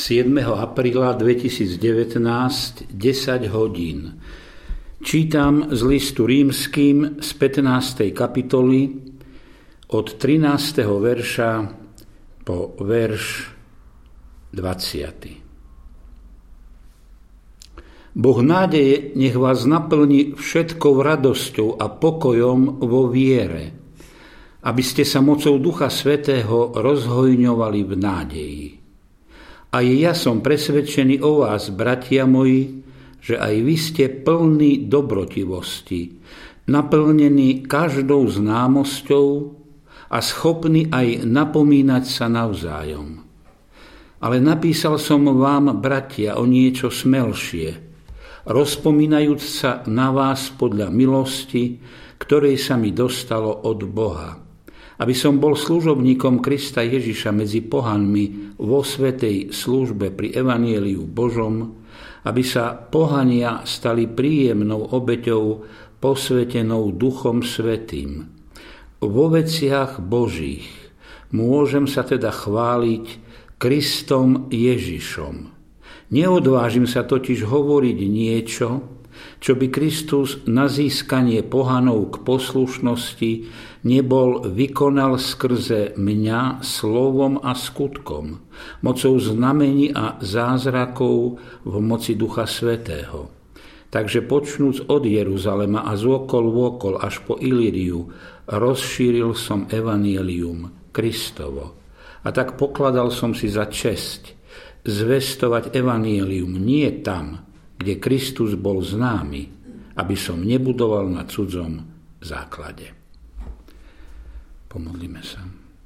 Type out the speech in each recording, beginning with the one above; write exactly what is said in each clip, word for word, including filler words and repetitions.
siedmeho apríla dvetisícdevätnásť, desať hodín. Čítam z listu Rímskym z pätnástej kapitoly od trinásteho verša po verš dvadsiaty. Boh nádeje nech vás naplní všetkou radosťou a pokojom vo viere, aby ste sa mocou Ducha Svätého rozhojňovali v nádeji. A ja som presvedčený o vás, bratia moji, že aj vy ste plní dobrotivosti, naplnení každou známosťou a schopní aj napomínať sa navzájom. Ale napísal som vám, bratia, o niečo smelšie, rozpomínajúc sa na vás podľa milosti, ktorej sa mi dostalo od Boha, aby som bol služobníkom Krista Ježiša medzi pohanmi vo svätej službe pri Evangeliu Božom, aby sa pohania stali príjemnou obeťou posvätenou Duchom Svätým. Vo veciach Božích môžem sa teda chváliť Kristom Ježišom. Neodvážim sa totiž hovoriť niečo, čo by Kristus na získanie pohanov k poslušnosti nebol vykonal skrze mňa slovom a skutkom, mocou znamení a zázrakov v moci Ducha Svätého. Takže počnúc od Jeruzalema a z okol vôkol až po Ilíriu, rozšíril som evanjelium Kristovo. A tak pokladal som si za česť zvestovať evanjelium nie tam, kde Kristus bol známy, aby som nebudoval na cudzom základe. Pomodlíme sa.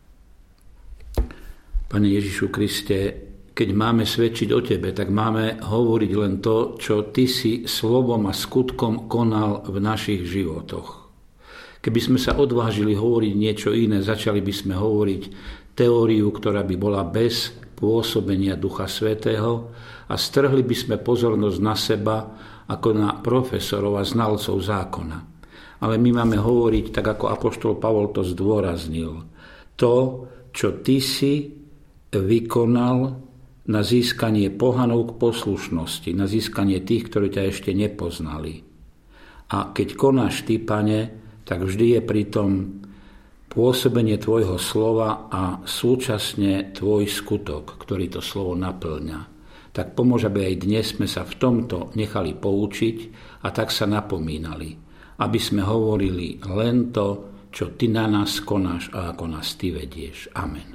Pane Ježišu Kriste, keď máme svedčiť o Tebe, tak máme hovoriť len to, čo Ty si slovom a skutkom konal v našich životoch. Keby sme sa odvážili hovoriť niečo iné, začali by sme hovoriť teóriu, ktorá by bola bez pôsobenia Ducha Svätého a strhli by sme pozornosť na seba ako na profesorov a znalcov zákona. Ale my máme hovoriť, tak ako apoštol Pavol to zdôraznil, to, čo ty si vykonal na získanie pohanov k poslušnosti, na získanie tých, ktorí ťa ešte nepoznali. A keď konáš ty, Pane, tak vždy je pri tom pôsobenie tvojho slova a súčasne tvoj skutok, ktorý to slovo naplňa. Tak pomôž, aby aj dnes sme sa v tomto nechali poučiť a tak sa napomínali, aby sme hovorili len to, čo ty na nás konáš a ako nás ty vedieš. Amen.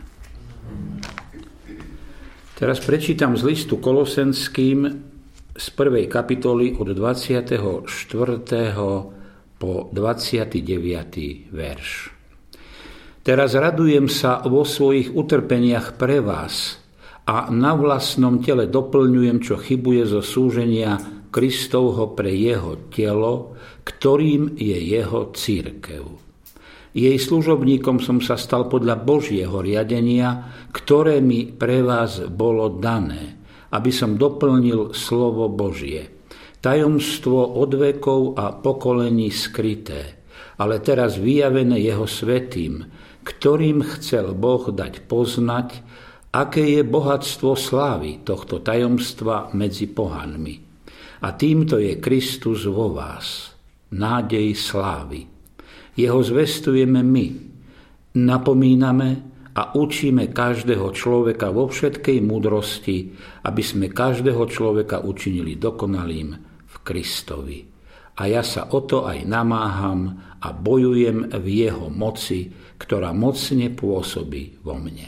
Teraz prečítam z listu Kolosenským z prvej kapitoly od dvadsiateho štvrtého po dvadsiaty deviaty verš. Teraz radujem sa vo svojich utrpeniach pre vás a na vlastnom tele doplňujem, čo chybuje zo súženia Kristovho pre jeho telo, ktorým je jeho cirkev. Jej služobníkom som sa stal podľa Božieho riadenia, ktoré mi pre vás bolo dané, aby som doplnil slovo Božie. Tajomstvo od vekov a pokolení skryté, ale teraz vyjavené jeho svätým, ktorým chcel Boh dať poznať, aké je bohatstvo slávy tohto tajomstva medzi pohanmi. A týmto je Kristus vo vás, nádej slávy. Jeho zvestujeme my, napomíname a učíme každého človeka vo všetkej múdrosti, aby sme každého človeka učinili dokonalým v Kristovi. A ja sa o to aj namáham a bojujem v jeho moci, ktorá mocne pôsobí vo mne.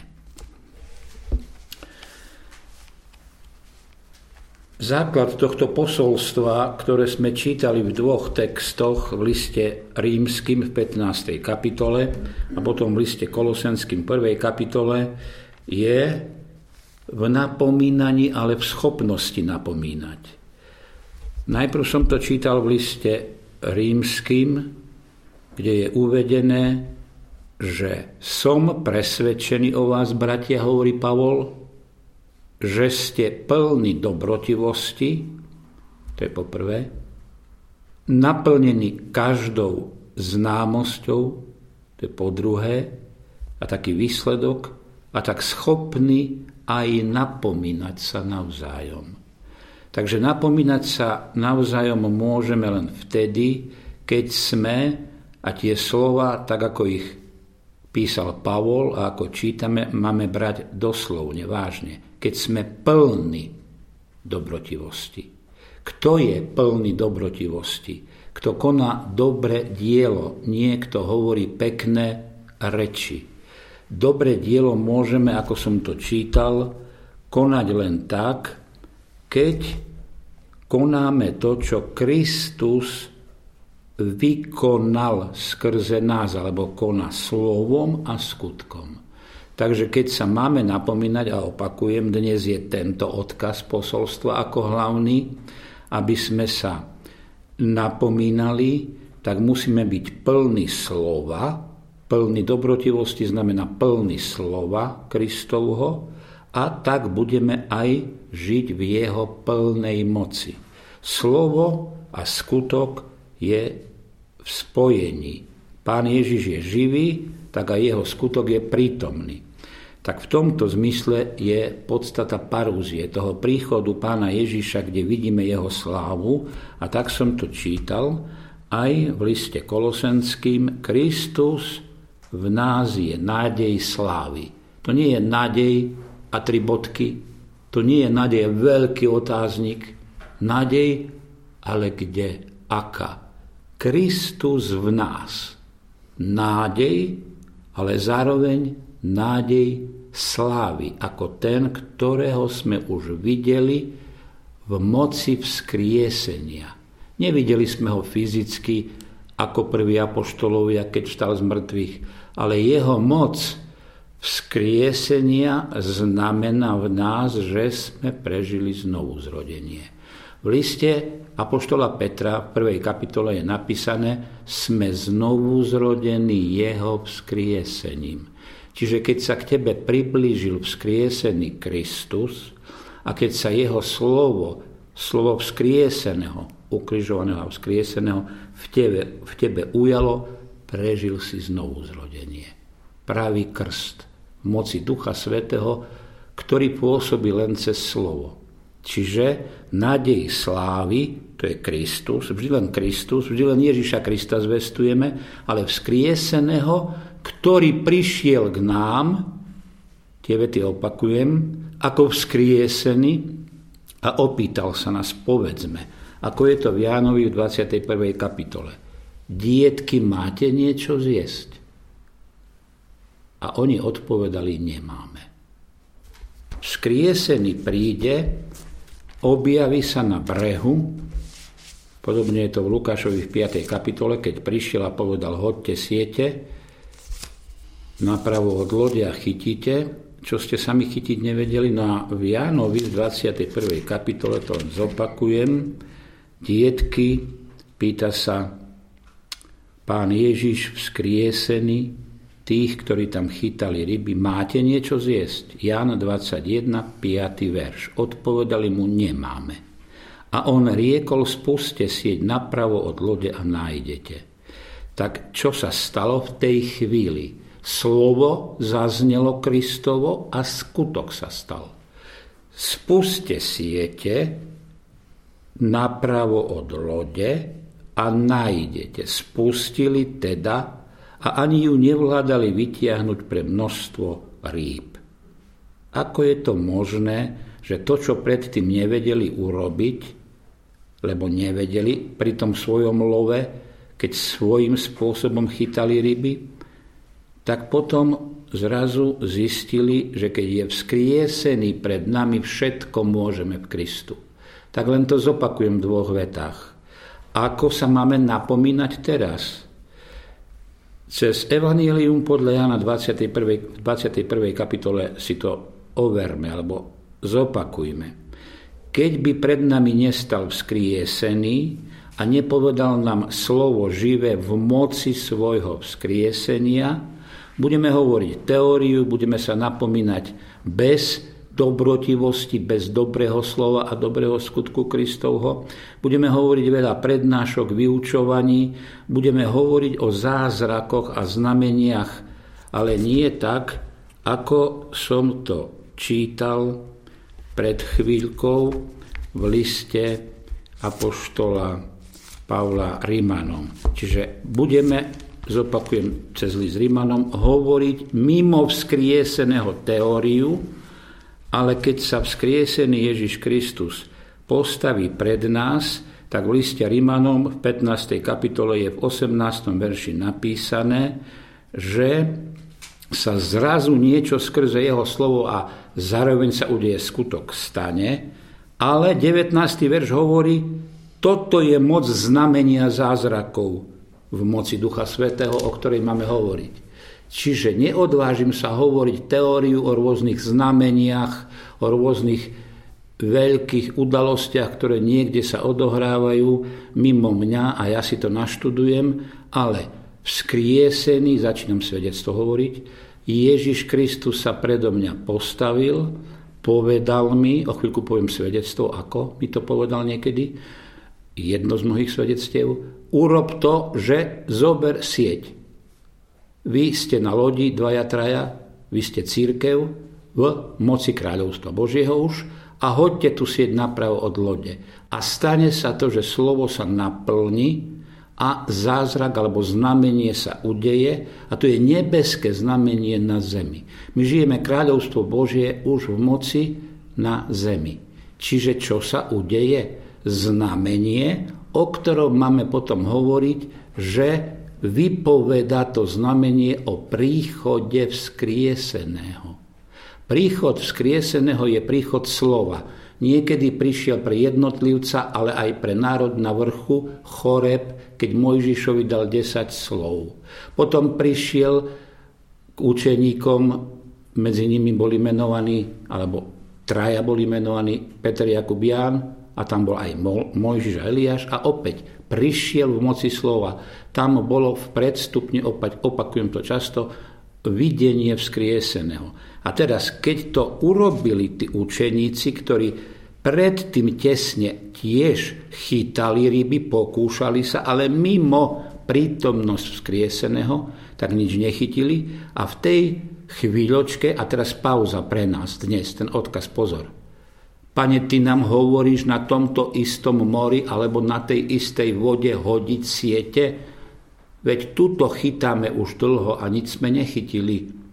Základ tohto posolstva, ktoré sme čítali v dvoch textoch, v liste Rímskym v pätnástej kapitole a potom v liste Kolosenským v prvej kapitole, je v napomínaní, ale v schopnosti napomínať. Najprv som to čítal v liste Rímskym, kde je uvedené, že som presvedčený o vás, bratia, hovorí Pavol, že ste plní dobrotivosti, to je po prvé, naplnení každou známosťou, to je po druhé, a taký výsledok, a tak schopní aj napomínať sa navzájom. Takže napomínať sa navzájom môžeme len vtedy, keď sme, a tie slova, tak ako ich písal Pavol a ako čítame, máme brať doslovne, vážne. Keď sme plní dobrotivosti. Kto je plný dobrotivosti? Kto koná dobre dielo, nie kto hovorí pekné reči. Dobre dielo môžeme, ako som to čítal, konať len tak, keď konáme to, čo Kristus vykonal skrze nás, alebo koná slovom a skutkom. Takže keď sa máme napomínať, a opakujem, dnes je tento odkaz posolstva ako hlavný, aby sme sa napomínali, tak musíme byť plní slova. Plný dobrotivosti znamená plný slova Kristovho, a tak budeme aj žiť v jeho plnej moci. Slovo a skutok je v spojení. Pán Ježiš je živý, tak aj jeho skutok je prítomný. Tak v tomto zmysle je podstata parúzie, toho príchodu Pána Ježiša, kde vidíme jeho slávu. A tak som to čítal aj v liste Kolosenským. Kristus v nás je nádej slávy. To nie je nádej a tri bodky, to nie je nádej veľký otáznik. Nádej, ale kde? Aká? Kristus v nás. Nádej, ale zároveň nádej slávy, ako ten, ktorého sme už videli v moci vzkriesenia. Nevideli sme ho fyzicky, ako prví apoštolovia, keď vstal z mŕtvych, ale jeho moc vzkriesenia znamená v nás, že sme prežili znovu zrodenie. V liste apoštola Petra v prvej kapitole je napísané: sme znovu zrodení jeho vzkriesením. Čiže keď sa k tebe priblížil vzkriesený Kristus a keď sa jeho slovo, slovo vzkrieseného, ukrižovaného a vzkrieseného v tebe, v tebe ujalo, prežil si znovu zrodenie. Pravý krst v moci Ducha Svätého, ktorý pôsobí len cez slovo. Čiže nádej slávy, to je Kristus, vždy len Kristus, vždy len Ježiša Krista zvestujeme, ale vzkrieseného, ktorý prišiel k nám, tie vety opakujem, ako vzkriesený a opýtal sa nás, povedzme, ako je to v Jánovi v dvadsiatej prvej kapitole. Dietky, máte niečo zjesť? A oni odpovedali, nemáme. Vzkriesený príde, objaví sa na brehu, podobne je to v Lukášovi v piatej kapitole, keď prišiel a povedal, hoďte siete, napravo od lode a chytíte, čo ste sami chytiť nevedeli. No a v Jánovi v dvadsiatej prvej kapitole, to len zopakujem, dietky, pýta sa Pán Ježiš vzkriesený, tých, ktorí tam chytali ryby, máte niečo zjesť? Ján dvadsaťjeden, piaty verš. Odpovedali mu, nemáme. A on riekol, spuste sieť napravo od lode a nájdete. Tak čo sa stalo v tej chvíli? Slovo zaznelo Kristovo a skutok sa stal. Spuste siete napravo od lode a nájdete. Spustili teda a ani ju nevládali vytiahnuť pre množstvo rýb. Ako je to možné, že to, čo predtým nevedeli urobiť, lebo nevedeli pri tom svojom love, keď svojím spôsobom chytali ryby, tak potom zrazu zistili, že keď je vzkriesený pred nami, všetko môžeme v Kristu. Tak len to zopakujem v dvoch vetách. Ako sa máme napomínať teraz? Cez Evangelium podľa Jána dvadsiatej prvej, dvadsiatej prvej kapitole si to overme, alebo zopakujme. Keď by pred nami nestal vzkriesený a nepovedal nám slovo živé v moci svojho vzkriesenia, budeme hovoriť teóriu, budeme sa napomínať bez dobrotivosti, bez dobrého slova a dobrého skutku Kristovho. Budeme hovoriť veľa prednášok, vyučovaní, budeme hovoriť o zázrakoch a znameniach, ale nie tak, ako som to čítal pred chvíľkou v liste apoštola Pavla Rimanom. Čiže budeme, zopakujem cez list Rimanom, hovoriť mimo vzkrieseného teóriu, ale keď sa vzkriesený Ježiš Kristus postaví pred nás, tak v liste Rimanom v pätnástej kapitole je v osemnástom verši napísané, že sa zrazu niečo skrze jeho slovo a zároveň sa udeje skutok stane, ale devätnásty verš hovorí, toto je moc znamenia zázrakov v moci Ducha Svätého, o ktorej máme hovoriť. Čiže neodvážim sa hovoriť teóriu o rôznych znameniach, o rôznych veľkých udalostiach, ktoré niekde sa odohrávajú mimo mňa a ja si to naštudujem, ale vzkriesený, začínam svedectvo hovoriť, Ježiš Kristus sa predo mňa postavil, povedal mi, o chvíľku poviem svedectvo, ako mi to povedal niekedy, jedno z mnohých svedectiev, urob to, že zober sieť. Vy ste na lodi, dvaja, traja, vy ste cirkev v moci kráľovstva Božieho už, a hoďte tu sieť napravo od lode. A stane sa to, že slovo sa naplní a zázrak alebo znamenie sa udeje a to je nebeské znamenie na zemi. My žijeme kráľovstvo Božie už v moci na zemi. Čiže čo sa udeje? Znamenie, o ktorom máme potom hovoriť, že vypoveda to znamenie o príchode vzkrieseného. Príchod vzkrieseného je príchod slova. Niekedy prišiel pre jednotlivca, ale aj pre národ na vrchu Choreb, keď Mojžišovi dal desať slov. Potom prišiel k učeníkom, medzi nimi boli menovaní, alebo traja boli menovaní, Peter, Jakub, Ján, a tam bol aj Mojžiš a Eliáš, a opäť prišiel v moci slova. Tam bolo v predstupni, opäť opakujem to často, videnie vzkrieseného. A teraz, keď to urobili tí učeníci, ktorí predtým tesne tiež chytali ryby, pokúšali sa, ale mimo prítomnosť vzkrieseného, tak nič nechytili. A v tej chvíľočke, a teraz pauza pre nás dnes, ten odkaz, pozor. Pane, ty nám hovoríš na tomto istom mori alebo na tej istej vode hodiť siete? Veď tuto chytáme už dlho a nič sme nechytili.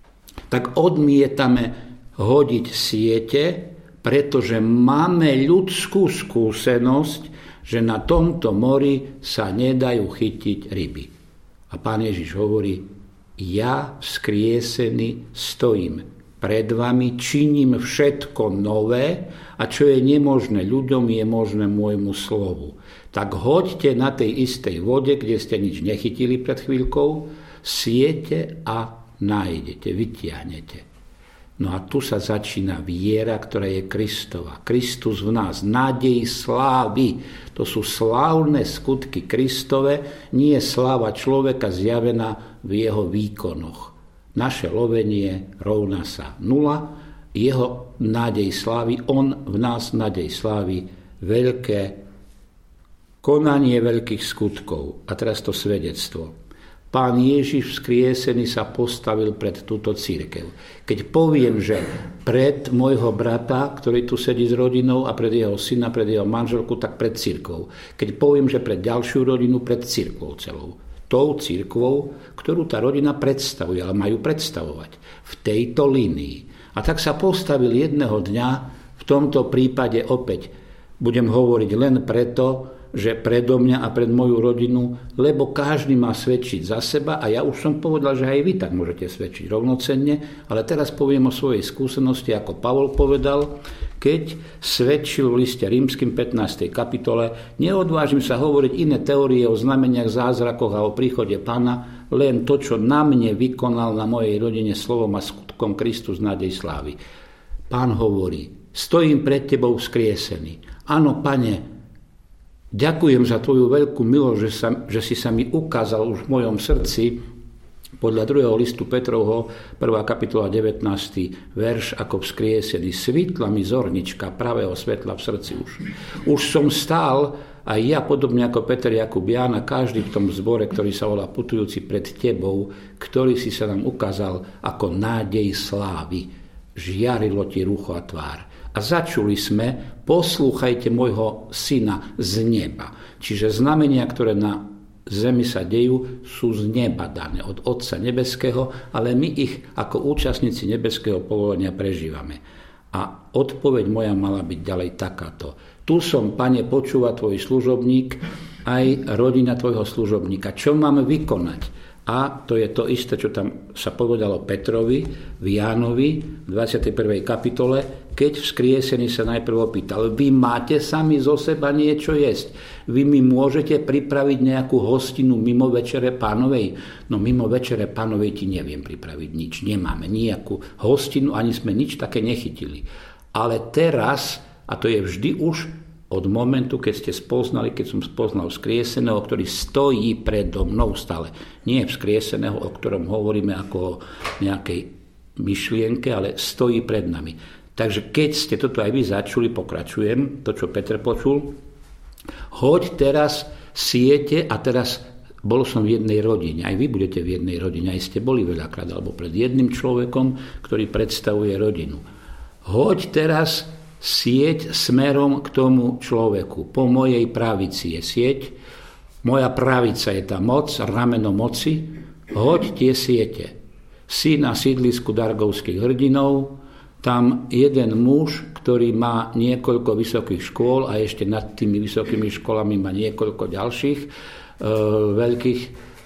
Tak odmietame hodiť siete, pretože máme ľudskú skúsenosť, že na tomto mori sa nedajú chytiť ryby. A Pán Ježiš hovorí, ja vzkriesený stojím pred vami, činím všetko nové a čo je nemožné ľuďom, je možné môjmu slovu. Tak hoďte na tej istej vode, kde ste nič nechytili pred chvíľkou, siete a nájdete, vytiahnete. No a tu sa začína viera, ktorá je Kristova. Kristus v nás, nádej slávy. To sú slávne skutky Kristove, nie je sláva človeka zjavená v jeho výkonoch. Naše lovenie rovná sa nula, jeho nádej slávy, on v nás nádej slávy, veľké konanie veľkých skutkov. A teraz to svedectvo. Pán Ježiš vzkriesený sa postavil pred túto cirkev. Keď poviem, že pred môjho brata, ktorý tu sedí s rodinou, a pred jeho syna, pred jeho manželku, tak pred cirkvou. Keď poviem, že pred ďalšiu rodinu, pred cirkvou celou. Tou cirkvou, ktorú tá rodina predstavuje, ale majú predstavovať v tejto línii. A tak sa postavil jedného dňa, v tomto prípade opäť budem hovoriť len preto, že predo mňa a pred moju rodinu, lebo každý má svedčiť za seba a ja už som povedal, že aj vy tak môžete svedčiť rovnocenne, ale teraz poviem o svojej skúsenosti, ako Pavol povedal, keď svedčil v liste Rímskym pätnástej kapitole, neodvážim sa hovoriť iné teórie o znameniach, zázrakoch a o príchode Pána, len to, čo na mne vykonal na mojej rodine slovom a skutkom Kristus nádej slávy. Pán hovorí, stojím pred tebou vzkriesený. Áno, Pane, ďakujem za tvoju veľkú milosť, že, sa, že si sa mi ukázal už v mojom srdci, podľa druhého listu Petrovho, prvá kapitola devätnásty verš, ako vzkriesený. Svitla mi zornička pravého svetla v srdci už. Už som stál, aj ja, podobne ako Peter, Jakub, Ján a každý v tom zbore, ktorý sa volá Putujúci pred tebou, ktorý si sa nám ukázal ako nádej slávy. žiarilo ti rucho a tvár. A začuli sme, poslúchajte môjho syna z neba. Čiže znamenia, ktoré na zemi sa dejú, sú z neba dané od Otca nebeského, ale my ich ako účastníci nebeského povolania prežívame. A odpoveď moja mala byť ďalej takáto. Tu som, Pane, počúva tvoj služobník, aj rodina tvojho služobníka. Čo mám vykonať? A to je to isté, čo tam sa povedalo Petrovi v Jánovi v dvadsiatej prvej kapitole, keď vzkriesený sa najprv opýtal: vy máte sami zo seba niečo jesť? Vy mi môžete pripraviť nejakú hostinu mimo Večere Pánovej? No mimo Večere Pánovej ti neviem pripraviť nič. Nemáme nejakú hostinu, ani sme nič také nechytili. Ale teraz, a to je vždy už od momentu, keď ste spoznali, keď som spoznal vzkrieseného, ktorý stojí predo mnou stále. Nie vzkrieseného, o ktorom hovoríme ako o nejakej myšlienke, ale stojí pred nami. Takže keď ste toto aj vy začuli, pokračujem, to, čo Peter počul, hoď teraz siete, a teraz bol som v jednej rodine, aj vy budete v jednej rodine, aj ste boli veľakrát, alebo pred jedným človekom, ktorý predstavuje rodinu. Hoď teraz sieť smerom k tomu človeku. Po mojej pravici je sieť, moja pravica je tá moc, rameno moci, hoď tie siete. Si na sídlisku Dargovských hrdinov, tam jeden muž, ktorý má niekoľko vysokých škôl a ešte nad tými vysokými školami má niekoľko ďalších e, veľkých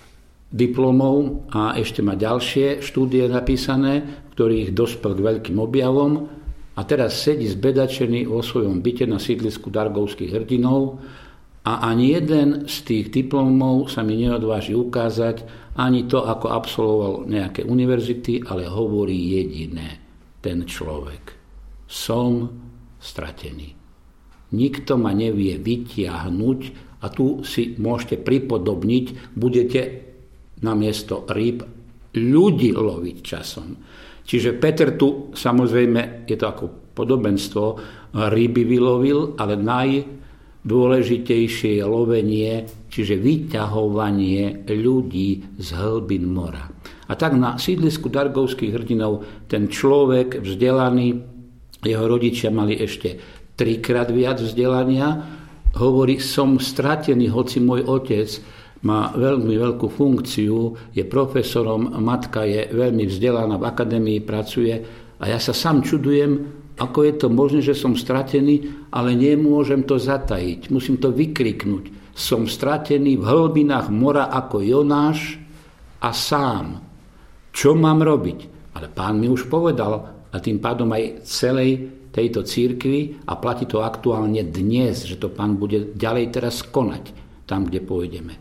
diplomov a ešte má ďalšie štúdie napísané, ktorých dospel k veľkým objavom. A teraz sedí zbedačený vo svojom byte na sídlisku Dargovských hrdinov a ani jeden z tých diplomov sa mi neodváži ukázať, ani to, ako absolvoval nejaké univerzity, ale hovorí jediné: ten človek. Som stratený. Nikto ma nevie vytiahnuť a tu si môžete pripodobniť, budete namiesto rýb ľudí loviť časom. Čiže Peter tu, samozrejme, je to ako podobenstvo, ryby vylovil, ale najdôležitejšie je lovenie, čiže vyťahovanie ľudí z hlbín mora. A tak na sídlisku Dargovských hrdinov ten človek vzdelaný, jeho rodičia mali ešte trikrát viac vzdelania, hovorí: som stratený, hoci môj otec má veľmi veľkú funkciu, je profesorom, matka je veľmi vzdelaná, v akadémii pracuje a ja sa sám čudujem, ako je to možné, že som stratený, ale nemôžem to zatajiť, musím to vykriknúť. Som stratený v hlbinách mora ako Jonáš a sám. Čo mám robiť? Ale Pán mi už povedal, a tým pádom aj celej tejto cirkvi, a platí to aktuálne dnes, že to Pán bude ďalej teraz konať tam, kde pôjdeme.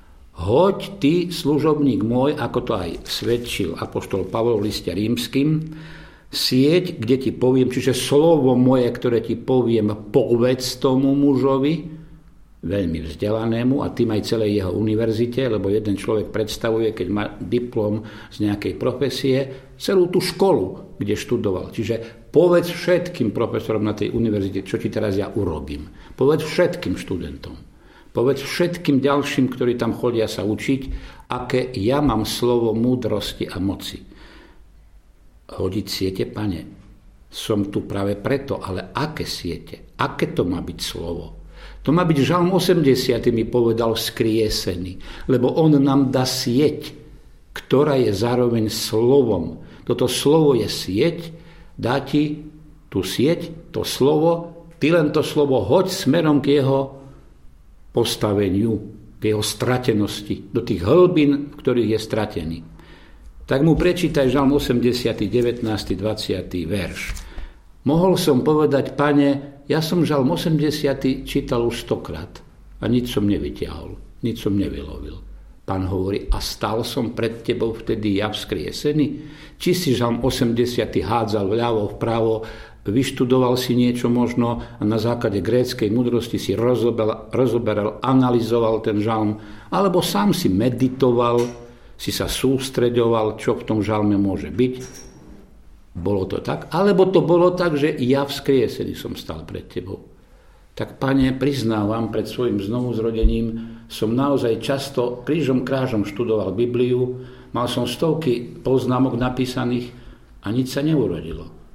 Hoď ty, služobník môj, ako to aj svedčil apoštol Pavol v liste rímskym, sieť, kde ti poviem, čiže slovo moje, ktoré ti poviem, povedz tomu mužovi, veľmi vzdelanému, a tým aj celej jeho univerzite, lebo jeden človek predstavuje, keď má diplom z nejakej profesie, celú tú školu, kde študoval. Čiže povedz všetkým profesorom na tej univerzite, čo ti teraz ja urobím. Povedz všetkým študentom. Povedz všetkým ďalším, ktorí tam chodia sa učiť, aké ja mám slovo múdrosti a moci. Hodiť siete, Pane, som tu práve preto, ale aké siete? Aké to má byť slovo? To má byť Žalm osemdesiaty, mi povedal skriesený, lebo on nám dá sieť, ktorá je zároveň slovom. Toto slovo je sieť, dá ti tú sieť, to slovo, ty len to slovo hoď smerom k jeho postaveniu, k jeho stratenosti, do tých hlbín, v ktorých je stratený. Tak mu prečítaj Žalm osemdesiaty, devätnásty, dvadsiaty verš. Mohol som povedať: Pane, ja som Žalm osemdesiaty čítal už stokrát a nič som nevytiahol, nič som nevylovil. Pán hovorí: a stal som pred tebou vtedy ja vzkriesený? Či si Žalm osemdesiaty hádzal vľavo, vpravo, vyštudoval si niečo možno a na základe gréckej múdrosti si rozoberal, rozoberal, analyzoval ten žalm, alebo sám si meditoval, si sa sústreďoval, čo v tom žalme môže byť. Bolo to tak? Alebo to bolo tak, že ja vzkriesený som stal pred tebou. Tak, Pane, priznávam, pred svojim znovuzrodením som naozaj často krížom krážom študoval Bibliu, mal som stovky poznámok napísaných a nič sa neurodilo.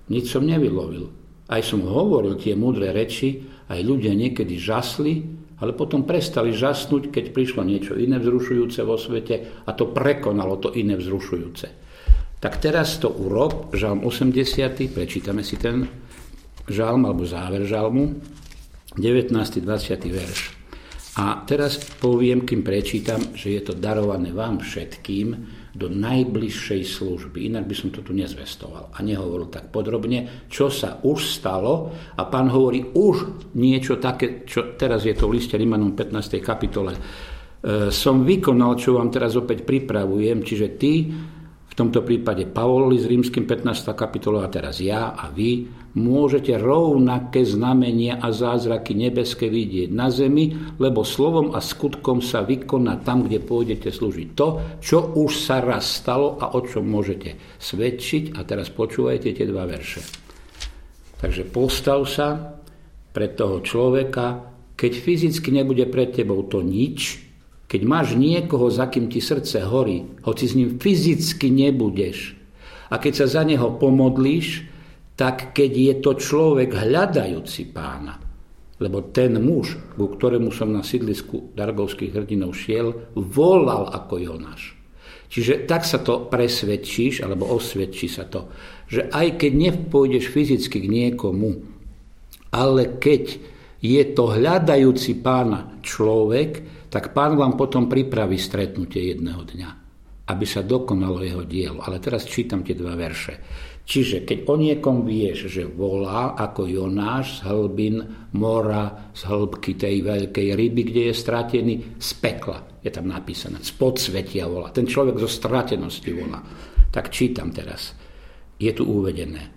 Nič som nevylovil. Aj som hovoril tie múdre reči, aj ľudia niekedy žasli, ale potom prestali žasnúť, keď prišlo niečo iné vzrušujúce vo svete a to prekonalo to iné vzrušujúce. Tak teraz to urob, žalm osemdesiaty, prečítame si ten žalm alebo záver žalmu, devätnásty dvadsiaty verš. A teraz poviem, kým prečítam, že je to darované vám všetkým do najbližšej služby. Inak by som to tu nezvestoval a nehovoril tak podrobne, čo sa už stalo. A pán hovorí už niečo také, čo teraz je to v liste Rimanom pätnástej kapitole. E, som vykonal, čo vám teraz opäť pripravujem, čiže ty, v tomto prípade Pavol z Rímskym pätnástej kapitole a teraz ja a vy, môžete rovnaké znamenia a zázraky nebeské vidieť na zemi, lebo slovom a skutkom sa vykoná tam, kde pôjdete slúžiť to, čo už sa raz stalo a o čom môžete svedčiť. A teraz počúvajte tie dva verše. Takže postav sa pred toho človeka, keď fyzicky nebude pred tebou to nič, keď máš niekoho, za kým ti srdce horí, hoci s ním fyzicky nebudeš, a keď sa za neho pomodlíš, tak keď je to človek hľadajúci pána, lebo ten muž, ku ktorému som na sídlisku Dargovských hrdinov šiel, volal ako Jonáš. Čiže tak sa to presvedčíš, alebo osvedčí sa to, že aj keď nepôjdeš fyzicky k niekomu, ale keď je to hľadajúci pána človek, tak pán vám potom pripraví stretnutie jedného dňa, aby sa dokonalo jeho dielo. Ale teraz čítam tie dva verše. Čiže keď o niekom vieš, že volá ako Jonáš z hlbín mora, z hĺbky tej veľkej ryby, kde je stratený, z pekla, je tam napísané, z podsvetia volá. Ten človek zo stratenosti volá. Tak čítam teraz. Je tu uvedené.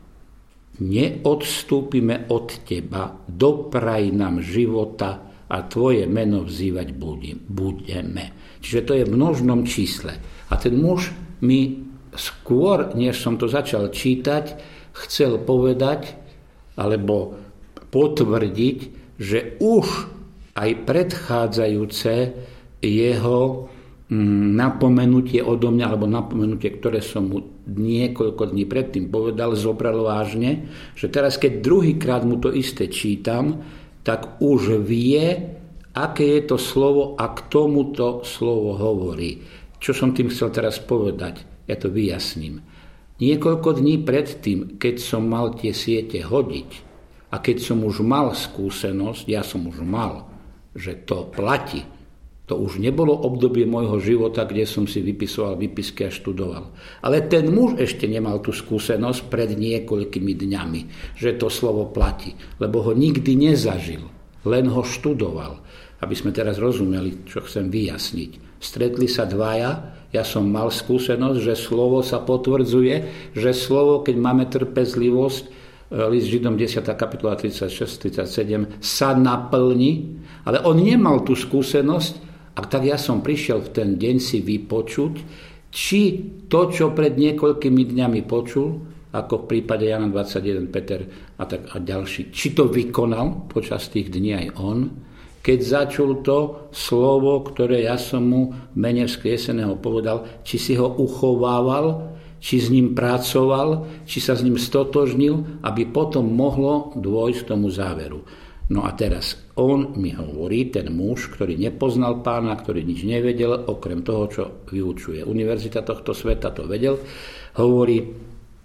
Neodstúpime od teba, dopraj nám života a tvoje meno vzývať budeme. Čiže to je v množnom čísle. A ten muž mi skôr, než som to začal čítať, chcel povedať alebo potvrdiť, že už aj predchádzajúce jeho napomenutie odo mňa, alebo napomenutie, ktoré som mu niekoľko dní predtým povedal, zobral vážne, že teraz, keď druhýkrát mu to isté čítam, tak už vie, aké je to slovo a k tomuto slovo hovorí. Čo som tým chcel teraz povedať? Ja to vyjasním. Niekoľko dní predtým, keď som mal tie siete hodiť a keď som už mal skúsenosť, ja som už mal, že to platí. To už nebolo obdobie môjho života, kde som si vypisoval výpisky a študoval. Ale ten muž ešte nemal tú skúsenosť pred niekoľkými dňami, že to slovo platí, lebo ho nikdy nezažil, len ho študoval. Aby sme teraz rozumeli, čo chcem vyjasniť. Stretli sa dvaja, ja som mal skúsenosť, že slovo sa potvrdzuje, že slovo, keď máme trpezlivosť, list Židom desiata kapitola tridsaťšesť tridsaťsedem, sa naplní, ale on nemal tú skúsenosť, a tak ja som prišiel v ten deň si vypočuť, či to, čo pred niekoľkými dňami počul, ako v prípade Jana dvadsaťjeden, Peter a, tak, a ďalší, či to vykonal počas tých dní aj on, keď začul to slovo, ktoré ja som mu v mene vzkrieseného povedal, či si ho uchovával, či s ním pracoval, či sa s ním stotožnil, aby potom mohlo dôjsť k tomu záveru. No a teraz on mi hovorí, ten muž, ktorý nepoznal pána, ktorý nič nevedel, okrem toho, čo vyučuje univerzita tohto sveta, to vedel, hovorí,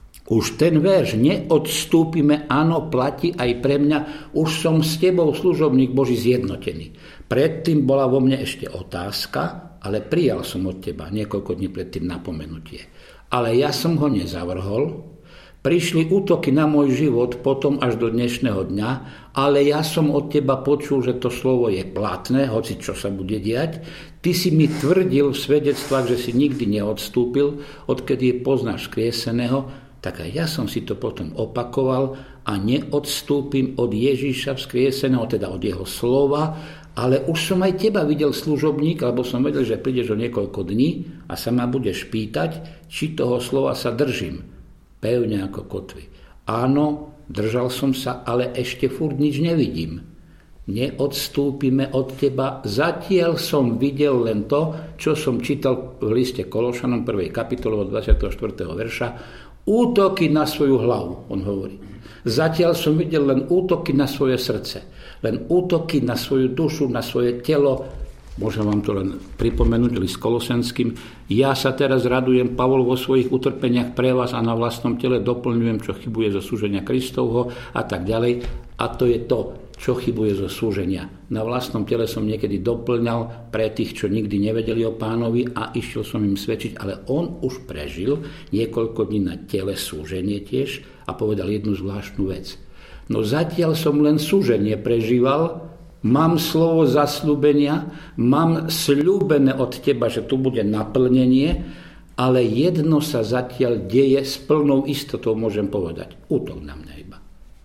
už ten verš, neodstúpime, áno, platí aj pre mňa, už som s tebou, služobník Boží, zjednotený. Predtým bola vo mne ešte otázka, ale prijal som od teba niekoľko dní predtým napomenutie. Ale ja som ho nezavrhol, prišli útoky na môj život potom až do dnešného dňa, ale ja som od teba počul, že to slovo je platné, hoci čo sa bude diať. Ty si mi tvrdil v svedectvách, že si nikdy neodstúpil, odkedy poznáš skrieseného, tak aj ja som si to potom opakoval a neodstúpim od Ježíša vzkrieseného, teda od jeho slova, ale už som aj teba videl, služobník, alebo som vedel, že prídeš o niekoľko dní a sa ma budeš pýtať, či toho slova sa držím. Pevne ako kotvy. Áno, držal som sa, ale ešte furt nič nevidím. Neodstúpime od teba. Zatiaľ som videl len to, čo som čítal v liste Kološanom prvej kapitole od dvadsiateho štvrtého verša. Útoky na svoju hlavu, on hovorí. Zatiaľ som videl len útoky na svoje srdce, len útoky na svoju dušu, na svoje telo. Môžem vám to len pripomenúť list Kolosenským. Ja sa teraz radujem, Pavol, vo svojich utrpeniach pre vás a na vlastnom tele doplňujem, čo chybuje zo súženia Kristovho a tak ďalej. A to je to, čo chybuje zo súženia. Na vlastnom tele som niekedy doplňal pre tých, čo nikdy nevedeli o Pánovi a išiel som im svedčiť, ale on už prežil niekoľko dní na tele súženie tiež a povedal jednu zvláštnu vec. No zatiaľ som len súženie prežíval, mám slovo zasľúbenia, mám sľúbené od teba, že tu bude naplnenie, ale jedno sa zatiaľ deje s plnou istotou, môžem povedať. Útok na mňa iba.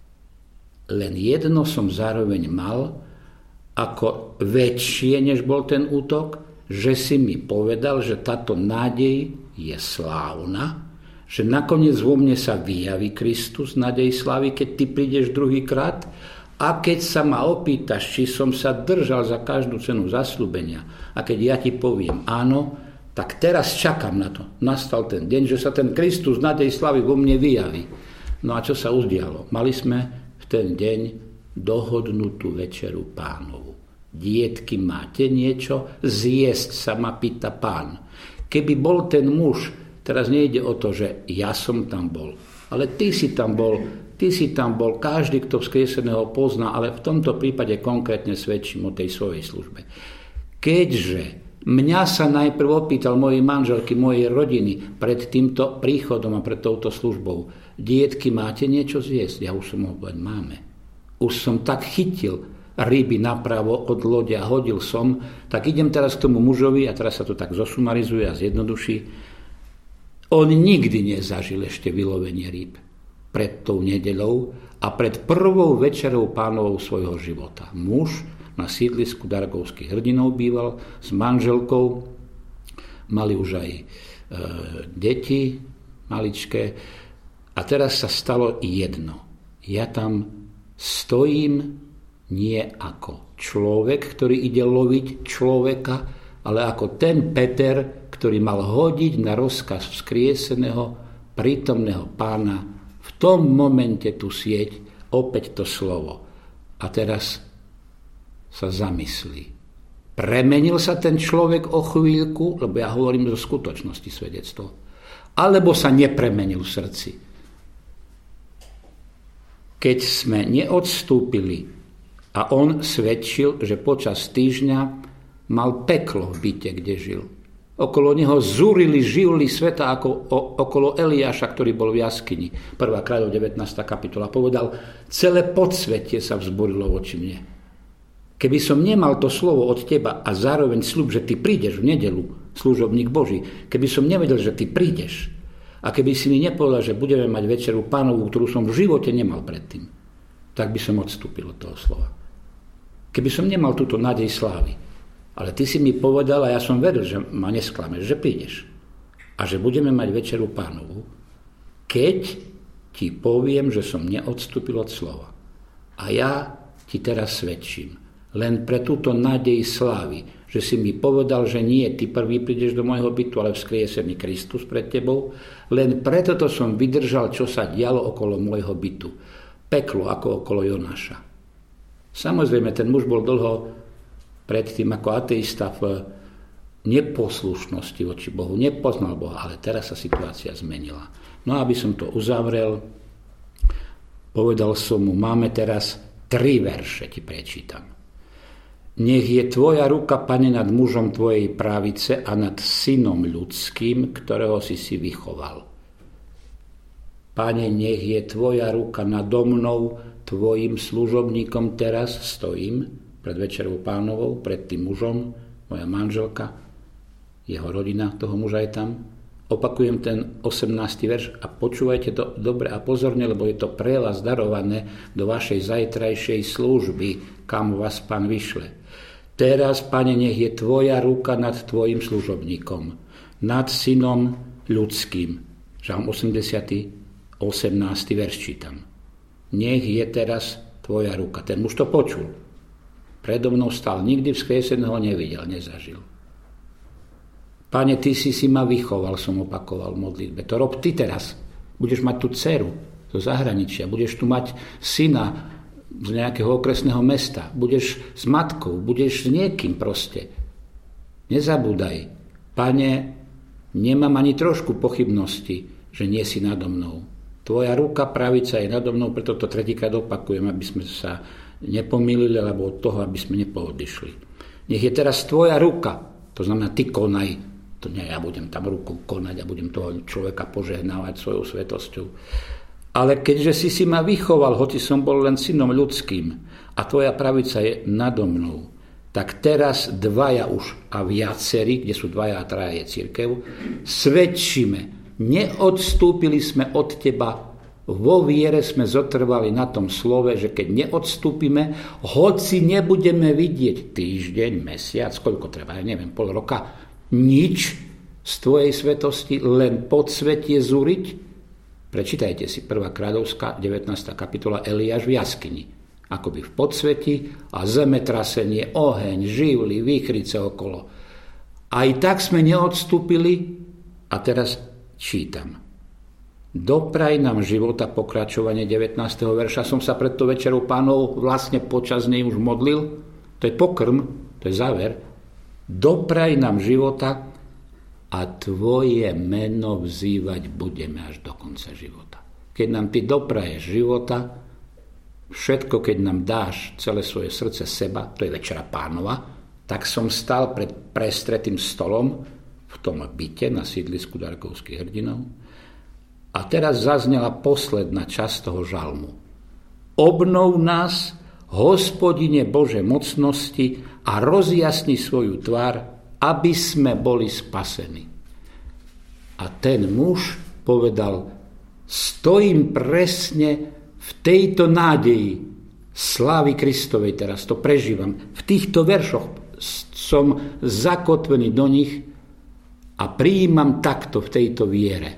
Len jedno som zároveň mal, ako väčšie, než bol ten útok, že si mi povedal, že táto nádej je slávna, že nakoniec vo mne sa vyjaví Kristus, nádej slávy, keď ty prídeš druhýkrát. A keď sa ma opýtaš, či som sa držal za každú cenu zasľúbenia, a keď ja ti poviem áno, tak teraz čakám na to. Nastal ten deň, že sa ten Kristus, nádej slávy vo mne vyjaví. No a čo sa udialo? Mali sme v ten deň dohodnutú večeru Pánovu. Dietky, máte niečo? Zjesť sa ma pýta Pán. Keby bol ten muž, teraz nejde o to, že ja som tam bol, ale ty si tam bol, ty si tam bol, každý, kto vzkrieseného pozná, ale v tomto prípade konkrétne svedčím o tej svojej službe. Keďže mňa sa najprv opýtal mojej manželky, mojej rodiny pred týmto príchodom a pred touto službou, dietky, máte niečo zjesť? Ja už som ho povedal, máme. Už som tak chytil ryby napravo od lode a hodil som, tak idem teraz k tomu mužovi a teraz sa to tak zosumarizuje a zjednoduší. On nikdy nezažil ešte vylovenie rýb pred tou nedeľou a pred prvou večerou Pánovou svojho života. Muž na sídlisku Dargovských hrdinov býval s manželkou, mali už aj e, deti maličké a teraz sa stalo jedno. Ja tam stojím nie ako človek, ktorý ide loviť človeka, ale ako ten Peter, ktorý mal hodiť na rozkaz vzkrieseného, prítomného Pána v tom momente tú sieť, opäť to slovo. A teraz sa zamyslí. Premenil sa ten človek o chvíľku, lebo ja hovorím zo skutočnosti svedectvo, alebo sa nepremenil v srdci. Keď sme neodstúpili a on svedčil, že počas týždňa mal peklo v byte, kde žil. Okolo neho zúrili živly sveta ako o, okolo Eliáša, ktorý bol v jaskyni. prvá kráľov devätnásta kapitola. Povedal, celé podsvetie sa vzburilo voči mne. Keby som nemal to slovo od teba a zároveň sľub, že ty prídeš v nedeľu, služobník Boží, keby som nevedel, že ty prídeš a keby si mi nepovedal, že budeme mať večeru Pánovu, ktorú som v živote nemal predtým, tak by som odstúpil od toho slova. Keby som nemal túto nádej slávy, ale ty si mi povedal a ja som veril, že ma nesklameš, že prídeš a že budeme mať večeru Pánovu, keď ti poviem, že som neodstúpil od slova. A ja ti teraz svedčím, len pre túto nádej slávy, že si mi povedal, že nie, ty prvý prídeš do môjho bytu, ale vzkriesený Kristus pred tebou, len preto to som vydržal, čo sa dialo okolo môjho bytu. Peklo ako okolo Jonáša. Samozrejme, ten muž bol dlho predtým ako ateista v neposlušnosti voči Bohu. Nepoznal Boha, ale teraz sa situácia zmenila. No aby som to uzavrel, povedal som mu, máme teraz tri verše, ti prečítam. Nech je tvoja ruka, Pane, nad mužom tvojej pravice a nad synom ľudským, ktorého si si vychoval. Pane, nech je tvoja ruka nado mnou, tvojim služobníkom, teraz stojím pred večerou Pánovou, pred tým mužom, moja manželka, jeho rodina, toho muža je tam. Opakujem ten osemnásty verš a počúvajte to dobre a pozorne, lebo je to pre vás darované do vašej zajtrajšej služby, kam vás Pán vyšle. Teraz, Pane, nech je tvoja ruka nad tvojim služobníkom, nad synom ľudským. Žalm osemdesiaty, osemnásty verš čítam. Nech je teraz tvoja ruka. Ten muž to počul. Predo mnou stal, nikdy vzkrieseného nevidel, nezažil. Pane, ty si si ma vychoval, som opakoval v modlitbe. To rob ty teraz. Budeš mať tú dceru zo zahraničia, budeš tu mať syna z nejakého okresného mesta, budeš s matkou, budeš s niekým proste. Nezabúdaj, Pane, nemám ani trošku pochybnosti, že nie si nado mnou. Tvoja ruka pravica je nado mnou, preto to tretíkrát opakujem, aby sme sa nepomýlili, alebo od toho, aby sme nepoodišli. Nech je teraz tvoja ruka, to znamená, ty konaj. To nie, ja budem tam ruku konať a budem toho človeka požehnávať svojou svetosťou. Ale keďže si si ma vychoval, hoci som bol len synom ľudským a tvoja pravica je nado mnou, tak teraz dvaja už a viacerí, kde sú dvaja a traja je cirkev, svedčíme, neodstúpili sme od teba, vo viere sme zotrvali na tom slove, že keď neodstúpime, hoci nebudeme vidieť týždeň, mesiac, koľko treba, ja neviem, pol roka, nič z tvojej svetosti, len podsvetie zúriť. Prečítajte si prvá kráľovská, devätnásta kapitola, Eliáš v jaskyni. Akoby v podsveti a zemetrasenie, oheň, živly, výchrice okolo. Aj tak sme neodstúpili a teraz čítam. Dopraj nám života, pokračovanie devätnásteho verša. Som sa pred to večerou Pánov vlastne počas nej už modlil. To je pokrm, to je záver. Dopraj nám života a tvoje meno vzývať budeme až do konca života. Keď nám ty dopraješ života, všetko, keď nám dáš celé svoje srdce seba, to je večera Pánova, tak som stal pred prestretým stolom v tom byte na sídlisku Darkovských hrdinov. A teraz zaznela posledná časť toho žalmu. Obnov nás, Hospodine Bože mocnosti, a rozjasni svoju tvár, aby sme boli spasení. A ten muž povedal, stojím presne v tejto nádeji slávy Kristovej, teraz to prežívam. V týchto veršoch som zakotvený do nich a prijímam takto v tejto viere.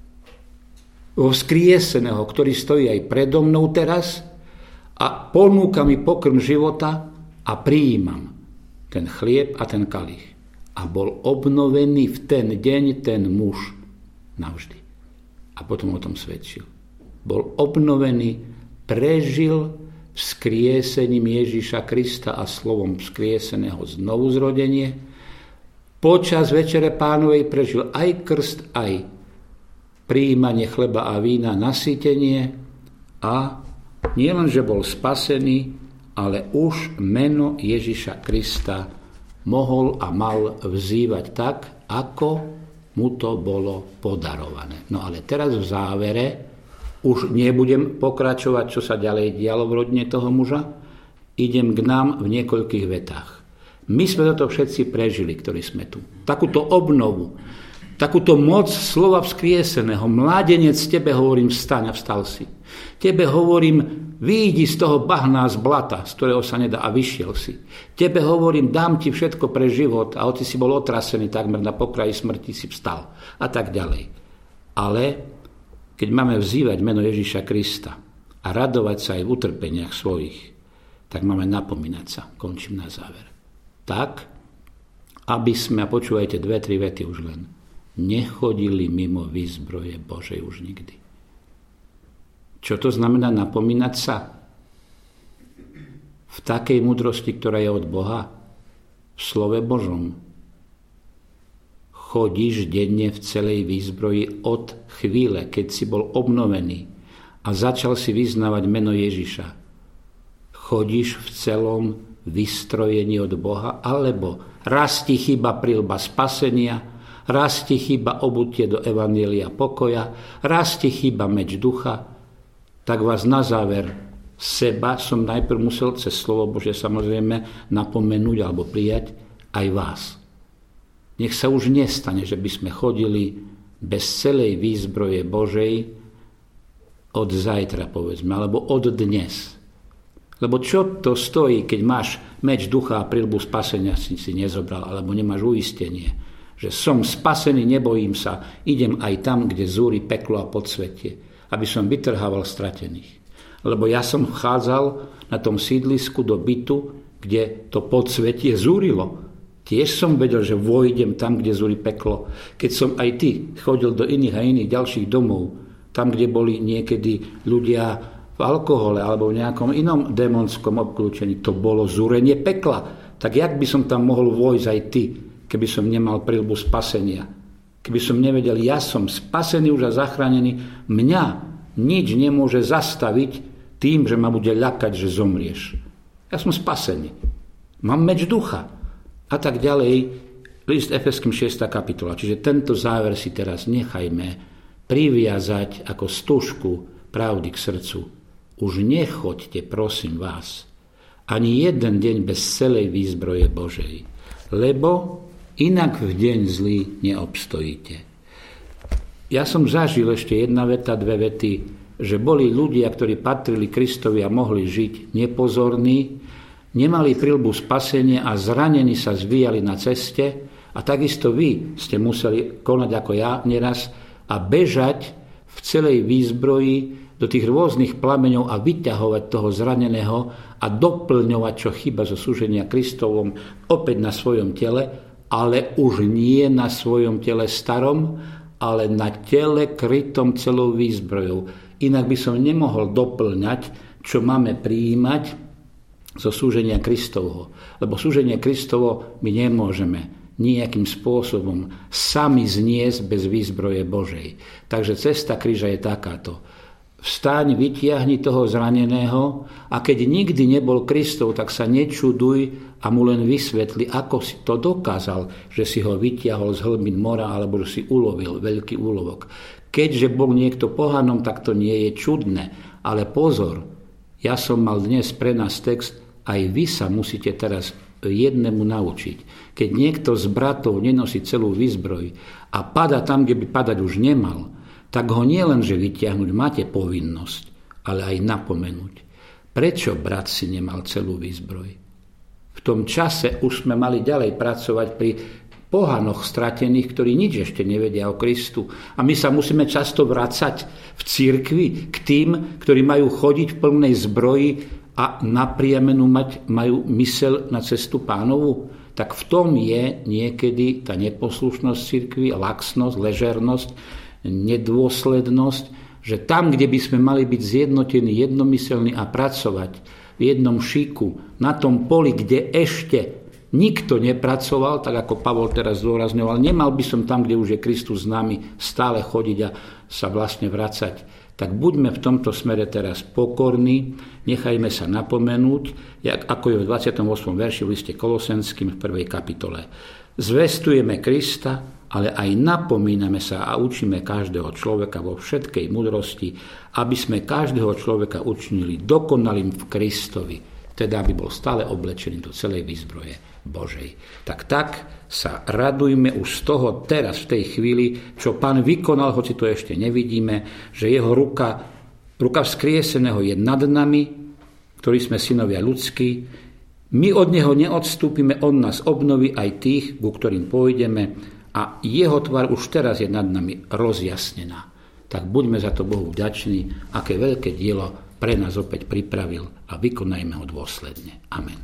Vo vzkrieseného, ktorý stojí aj predo mnou teraz a ponúka mi pokrm života a prijímam ten chlieb a ten kalich. A bol obnovený v ten deň ten muž navždy. A potom o tom svedčil. Bol obnovený, prežil vzkriesením Ježiša Krista a slovom vzkrieseného znovuzrodenie. Počas večere Pánovej prežil aj krst, aj prijímanie chleba a vína, nasýtenie a nielen, že bol spasený, ale už meno Ježiša Krista mohol a mal vzývať tak, ako mu to bolo podarované. No ale teraz v závere už nebudem pokračovať, čo sa ďalej dialo v rodine toho muža. Idem k nám v niekoľkých vetách. My sme toto všetci prežili, ktorí sme tu. Takúto obnovu, takúto moc slova vzkrieseného. Mládenec, tebe hovorím, vstaň a vstal si. Tebe hovorím, vyjdi z toho bahna z blata, z ktorého sa nedá, a vyšiel si. Tebe hovorím, dám ti všetko pre život, a hoci si bol otrasený takmer na pokraji smrti, si vstal. A tak ďalej. Ale keď máme vzývať meno Ježiša Krista a radovať sa aj v utrpeniach svojich, tak máme napomínať sa. Končím na záver. Tak, aby sme, a počúvajte dve, tri vety už len, nechodili mimo výzbroje Božej už nikdy. Čo to znamená napomínať sa? V takej múdrosti, ktorá je od Boha, v slove Božom. Chodíš denne v celej výzbroji od chvíle, keď si bol obnovený a začal si vyznávať meno Ježiša. Chodíš v celom vystrojení od Boha, alebo raz ti chýba prilba spasenia, raz ti chýba obutie do evanjelia pokoja, raz ti chýba meč ducha. Tak vás na záver seba som najprv musel cez slovo Bože samozrejme napomenúť alebo prijať aj vás. Nech sa už nestane, že by sme chodili bez celej výzbroje Božej od zajtra, povedzme, alebo od dnes. Lebo čo to stojí, keď máš meč ducha a prilbu spasenia si, si nezobral, alebo nemáš uistenie, že som spasený, nebojím sa, idem aj tam, kde zúri peklo a podsvetie, aby som vytrhával stratených. Lebo ja som vchádzal na tom sídlisku do bytu, kde to podsvetie zúrilo. Tiež som vedel, že vojdem tam, kde zúri peklo. Keď som aj ty chodil do iných a iných ďalších domov, tam, kde boli niekedy ľudia v alkohole alebo v nejakom inom démonskom obklúčení, to bolo zúrenie pekla. Tak jak by som tam mohol vojsť aj ty, keby som nemal príľbu spasenia? Keby som nevedel, ja som spasený už a zachránený, mňa nič nemôže zastaviť tým, že ma bude ľakať, že zomrieš. Ja som spasený. Mám meč ducha. A tak ďalej. List Efeským šiesta kapitola. Čiže tento záver si teraz nechajme priviazať ako stužku pravdy k srdcu. Už nechoďte, prosím vás, ani jeden deň bez celej výzbroje Božej, lebo inak v deň zlý neobstojíte. Ja som zažil ešte jedna veta, dve vety, že boli ľudia, ktorí patrili Kristovi a mohli žiť nepozorní, nemali príľbu spasenia a zranení sa zvíjali na ceste a takisto vy ste museli konať ako ja neraz a bežať v celej výzbroji do tých rôznych plameňov a vyťahovať toho zraneného a doplňovať, čo chyba zo súženia Kristovom opäť na svojom tele, ale už nie na svojom tele starom, ale na tele krytom celou výzbrojou. Inak by som nemohol doplňať, čo máme prijímať zo súženia Kristovho. Lebo súženie Kristovo my nemôžeme nejakým spôsobom sami zniesť bez výzbroje Božej. Takže cesta kríža je takáto. Vstaň, vytiahni toho zraneného a keď nikdy nebol Kristov, tak sa nečuduj a mu len vysvetli, ako si to dokázal, že si ho vytiahol z hlbín mora alebo že si ulovil veľký úlovok. Keďže bol niekto pohanom, tak to nie je čudné. Ale pozor, ja som mal dnes pre nás text, aj vy sa musíte teraz jednému naučiť. Keď niekto z bratov nenosí celú výzbroj a pada tam, kde by padať už nemal, tak ho nie len, že vytiahnuť máte povinnosť, ale aj napomenúť. Prečo brat si nemal celú výzbroj? V tom čase už sme mali ďalej pracovať pri pohanoch stratených, ktorí nič ešte nevedia o Kristu. A my sa musíme často vracať v cirkvi k tým, ktorí majú chodiť v plnej zbroji a napriamenú mať, majú myseľ na cestu Pánovu. Tak v tom je niekedy tá neposlušnosť cirkvi, laxnosť, ležernosť, nedôslednosť, že tam, kde by sme mali byť zjednotení, jednomyselní a pracovať v jednom šiku, na tom poli, kde ešte nikto nepracoval, tak ako Pavol teraz zdôrazňoval, nemal by som tam, kde už je Kristus s nami, stále chodiť a sa vlastne vracať. Tak buďme v tomto smere teraz pokorní, nechajme sa napomenúť, jak, ako je v dvadsiatom ôsmom verši v liste Kolosenským v prvej kapitole. Zvestujeme Krista, ale aj napomíname sa a učíme každého človeka vo všetkej múdrosti, aby sme každého človeka učinili dokonalým v Kristovi, teda aby bol stále oblečený do celej výzbroje Božej. Tak tak sa radujme už z toho teraz, v tej chvíli, čo Pán vykonal, hoci to ešte nevidíme, že jeho ruka, ruka vzkrieseného je nad nami, ktorí sme synovia ľudskí. My od neho neodstúpime, on nás obnoví aj tých, ku ktorým pôjdeme, a jeho tvár už teraz je nad nami rozjasnená. Tak buďme za to Bohu vďační, aké veľké dielo pre nás opäť pripravil a vykonajme ho dôsledne. Amen.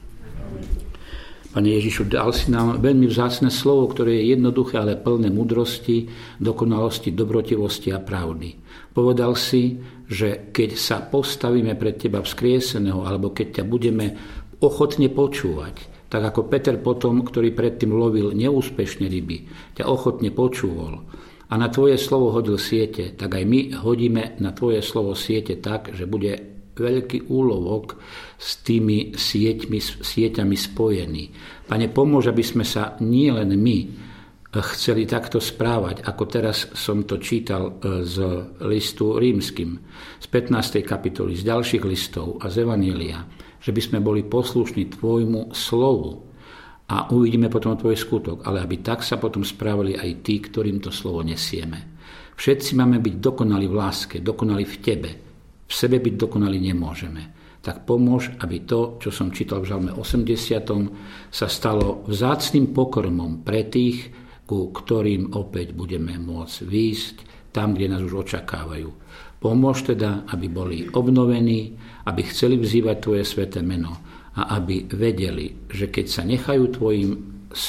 Pane Ježišu, dal si nám veľmi vzácne slovo, ktoré je jednoduché, ale plné múdrosti, dokonalosti, dobrotivosti a pravdy. Povedal si, že keď sa postavíme pred teba vzkrieseného, alebo keď ťa budeme ochotne počúvať, tak ako Peter potom, ktorý predtým lovil neúspešne ryby, ťa ochotne počúval a na tvoje slovo hodil siete, tak aj my hodíme na tvoje slovo siete tak, že bude veľký úlovok s tými sieťmi, sieťami spojený. Pane, pomôž, aby sme sa nie len my chceli takto správať, ako teraz som to čítal z listu rímskym, z pätnástej kapitoly, z ďalších listov a z Evanjelia, že by sme boli poslušní tvojmu slovu a uvidíme potom tvoj skutok, ale aby tak sa potom správali aj tí, ktorým to slovo nesieme. Všetci máme byť dokonali v láske, dokonali v tebe. V sebe byť dokonali nemôžeme. Tak pomôž, aby to, čo som čítal v Žalme osemdesiatom, sa stalo vzácnym pokrmom pre tých, ku ktorým opäť budeme môcť výjsť tam, kde nás už očakávajú. Pomôž teda, aby boli obnovení, aby chceli vzývať tvoje sväté meno a aby vedeli, že keď sa nechajú tvojim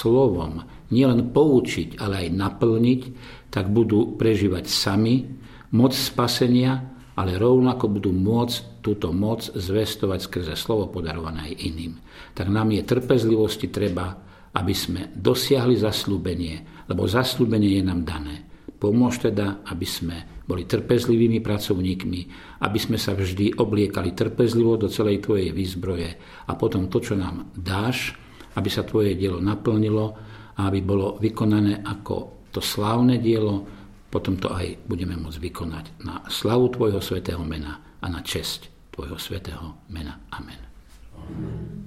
slovom nielen poučiť, ale aj naplniť, tak budú prežívať sami moc spasenia, ale rovnako budú môcť túto moc zvestovať skrze slovo podarované aj iným. Tak nám je trpezlivosti treba, aby sme dosiahli zasľúbenie, lebo zasľúbenie je nám dané. Pomôž teda, aby sme boli trpezlivými pracovníkmi, aby sme sa vždy obliekali trpezlivo do celej tvojej výzbroje a potom to, čo nám dáš, aby sa tvoje dielo naplnilo a aby bolo vykonané ako to slávne dielo, potom to aj budeme môcť vykonať na slavu tvojho svätého mena a na česť tvojho svätého mena. Amen. Amen.